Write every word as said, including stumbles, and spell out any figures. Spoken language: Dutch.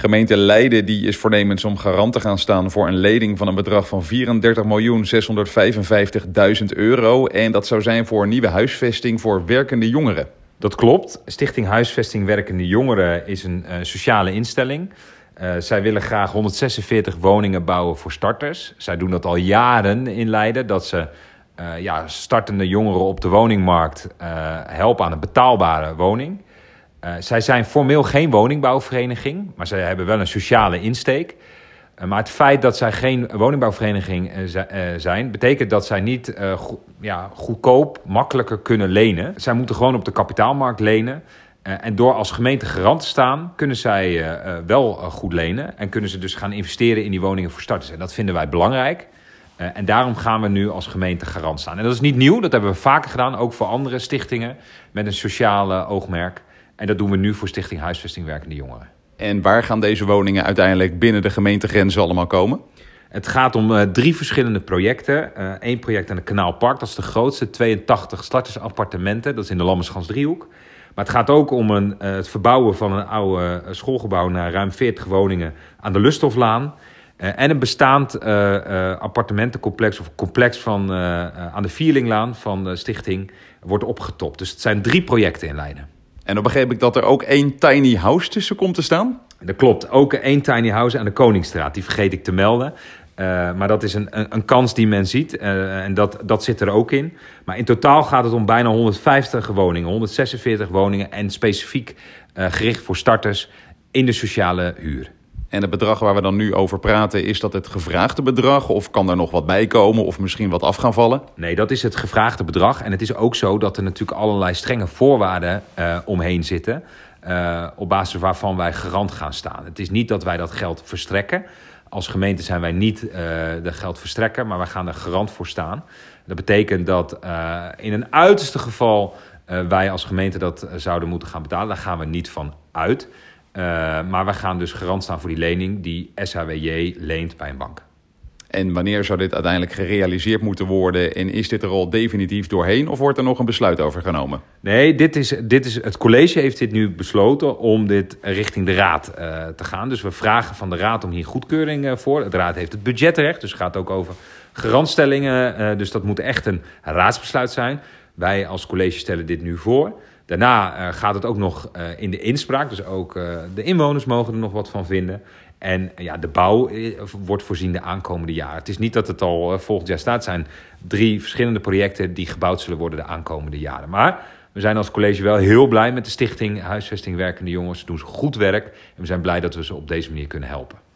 Gemeente Leiden die is voornemens om garant te gaan staan voor een lening van een bedrag van vierendertig miljoen zeshonderdvijfenvijftigduizend euro. En dat zou zijn voor een nieuwe huisvesting voor werkende jongeren. Dat klopt. Stichting Huisvesting Werkende Jongeren is een uh, sociale instelling. Uh, zij willen graag honderdzesenveertig woningen bouwen voor starters. Zij doen dat al jaren in Leiden. Dat ze uh, ja, startende jongeren op de woningmarkt uh, helpen aan een betaalbare woning. Uh, zij zijn formeel geen woningbouwvereniging, maar zij hebben wel een sociale insteek. Uh, maar het feit dat zij geen woningbouwvereniging uh, z- uh, zijn, betekent dat zij niet uh, go- ja, goedkoop, makkelijker kunnen lenen. Zij moeten gewoon op de kapitaalmarkt lenen. Uh, en door als gemeente garant te staan, kunnen zij uh, uh, wel uh, goed lenen. En kunnen ze dus gaan investeren in die woningen voor starters. En dat vinden wij belangrijk. Uh, en daarom gaan we nu als gemeente garant staan. En dat is niet nieuw, dat hebben we vaker gedaan, ook voor andere stichtingen met een sociale oogmerk. En dat doen we nu voor Stichting Huisvesting Werkende Jongeren. En waar gaan deze woningen uiteindelijk binnen de gemeentegrenzen allemaal komen? Het gaat om uh, drie verschillende projecten. Eén uh, project aan het Kanaalpark, dat is de grootste, tweeëntachtig startersappartementen. Dat is in de Lammerschans-driehoek. Maar het gaat ook om een, uh, het verbouwen van een oude schoolgebouw naar ruim veertig woningen aan de Lusthoflaan. Uh, en een bestaand uh, uh, appartementencomplex of complex van, uh, uh, aan de Vierlinglaan van de stichting wordt opgetopt. Dus het zijn drie projecten in Leiden. En dan begreep ik dat er ook één tiny house tussen komt te staan? Dat klopt. Ook één tiny house aan de Koningsstraat. Die vergeet ik te melden. Uh, maar dat is een, een, een kans die men ziet. Uh, en dat, dat zit er ook in. Maar in totaal gaat het om bijna honderdvijftig woningen. honderdzesenveertig woningen en specifiek uh, gericht voor starters in de sociale huur. En het bedrag waar we dan nu over praten, is dat het gevraagde bedrag? Of kan er nog wat bij komen of misschien wat af gaan vallen? Nee, dat is het gevraagde bedrag. En het is ook zo dat er natuurlijk allerlei strenge voorwaarden uh, omheen zitten. Uh, op basis waarvan wij garant gaan staan. Het is niet dat wij dat geld verstrekken. Als gemeente zijn wij niet uh, de geld verstrekken, maar wij gaan er garant voor staan. Dat betekent dat uh, in een uiterste geval uh, wij als gemeente dat uh, zouden moeten gaan betalen. Daar gaan we niet van uit. Uh, maar wij gaan dus garant staan voor die lening die S H W J leent bij een bank. En wanneer zou dit uiteindelijk gerealiseerd moeten worden? En is dit er al definitief doorheen of wordt er nog een besluit over genomen? Nee, dit is, dit is, het college heeft dit nu besloten om dit richting de raad uh, te gaan. Dus we vragen van de raad om hier goedkeuring uh, voor. De raad heeft het budgetrecht, dus het gaat ook over garantstellingen. Uh, dus dat moet echt een raadsbesluit zijn. Wij als college stellen dit nu voor. Daarna uh, gaat het ook nog uh, in de inspraak. Dus ook uh, de inwoners mogen er nog wat van vinden. En uh, ja, de bouw uh, wordt voorzien de aankomende jaren. Het is niet dat het al uh, volgend jaar staat. Het zijn drie verschillende projecten die gebouwd zullen worden de aankomende jaren. Maar we zijn als college wel heel blij met de Stichting Huisvesting Werkende Jongeren. Ze doen goed werk en we zijn blij dat we ze op deze manier kunnen helpen.